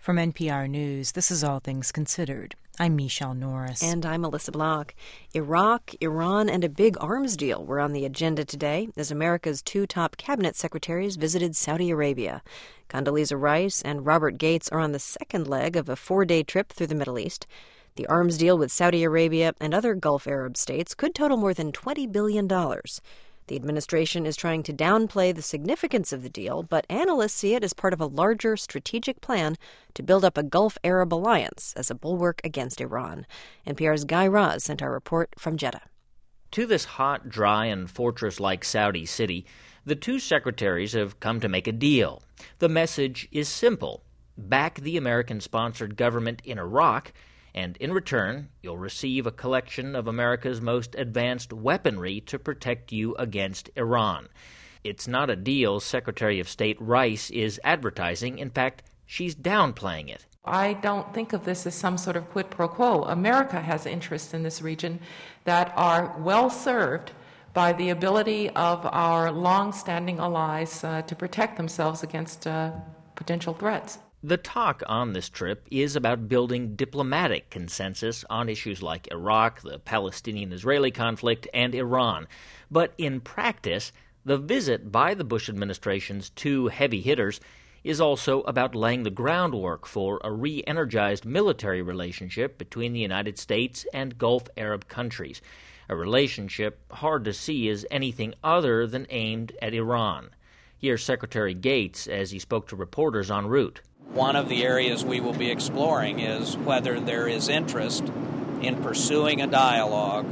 From NPR News, this is All Things Considered. I'm Michelle Norris. And I'm Melissa Block. Iraq, Iran, and a big arms deal were on the agenda today as America's two top cabinet secretaries visited Saudi Arabia. Condoleezza Rice and Robert Gates are on the second leg of a 4-day trip through the Middle East. The arms deal with Saudi Arabia and other Gulf Arab states could total more than $20 billion. The administration is trying to downplay the significance of the deal, but analysts see it as part of a larger strategic plan to build up a Gulf Arab alliance as a bulwark against Iran. NPR's Guy Raz sent our report from Jeddah. To this hot, dry, and fortress-like Saudi city, the two secretaries have come to make a deal. The message is simple. Back the American-sponsored government in Iraq, and in return, you'll receive a collection of America's most advanced weaponry to protect you against Iran. It's not a deal Secretary of State Rice is advertising. In fact, she's downplaying it. I don't think of this as some sort of quid pro quo. America has interests in this region that are well served by the ability of our long-standing allies to protect themselves against potential threats. The talk on this trip is about building diplomatic consensus on issues like Iraq, the Palestinian-Israeli conflict, and Iran. But in practice, the visit by the Bush administration's two heavy hitters is also about laying the groundwork for a re-energized military relationship between the United States and Gulf Arab countries, a relationship hard to see as anything other than aimed at Iran. Here's Secretary Gates as he spoke to reporters en route. One of the areas we will be exploring is whether there is interest in pursuing a dialogue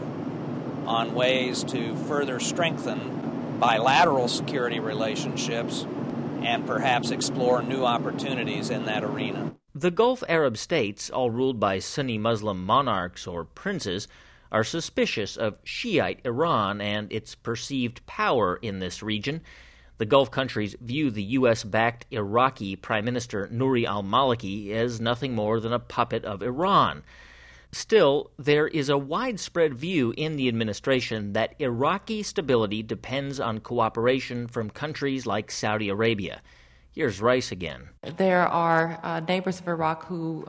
on ways to further strengthen bilateral security relationships and perhaps explore new opportunities in that arena. The Gulf Arab states, all ruled by Sunni Muslim monarchs or princes, are suspicious of Shiite Iran and its perceived power in this region. The Gulf countries view the U.S.-backed Iraqi Prime Minister Nouri al-Maliki as nothing more than a puppet of Iran. Still, there is a widespread view in the administration that Iraqi stability depends on cooperation from countries like Saudi Arabia. Here's Rice again. There are neighbors of Iraq who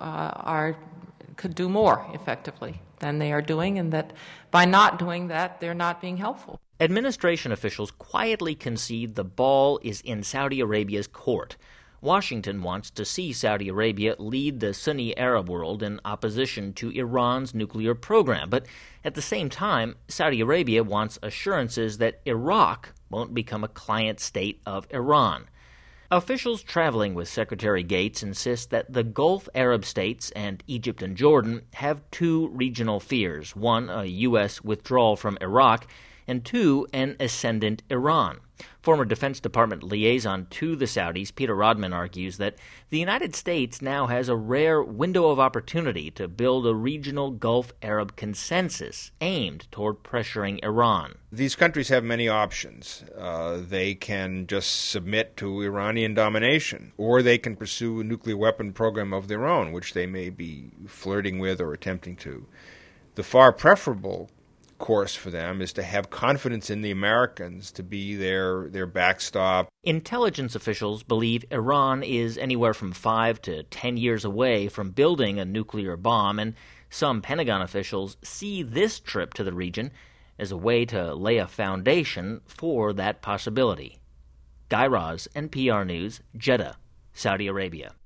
could do more effectively than they are doing, and that by not doing that, they're not being helpful. Administration officials quietly concede the ball is in Saudi Arabia's court. Washington wants to see Saudi Arabia lead the Sunni Arab world in opposition to Iran's nuclear program. But at the same time, Saudi Arabia wants assurances that Iraq won't become a client state of Iran. Officials traveling with Secretary Gates insist that the Gulf Arab states and Egypt and Jordan have two regional fears. One, a U.S. withdrawal from Iraq, and two, an ascendant Iran. Former Defense Department liaison to the Saudis, Peter Rodman, argues that the United States now has a rare window of opportunity to build a regional Gulf Arab consensus aimed toward pressuring Iran. These countries have many options. They can just submit to Iranian domination, or they can pursue a nuclear weapon program of their own, which they may be flirting with or attempting to. The far preferable course for them is to have confidence in the Americans to be their backstop. Intelligence officials believe Iran is anywhere from 5 to 10 years away from building a nuclear bomb, and some Pentagon officials see this trip to the region as a way to lay a foundation for that possibility. Guy Raz, NPR News, Jeddah, Saudi Arabia.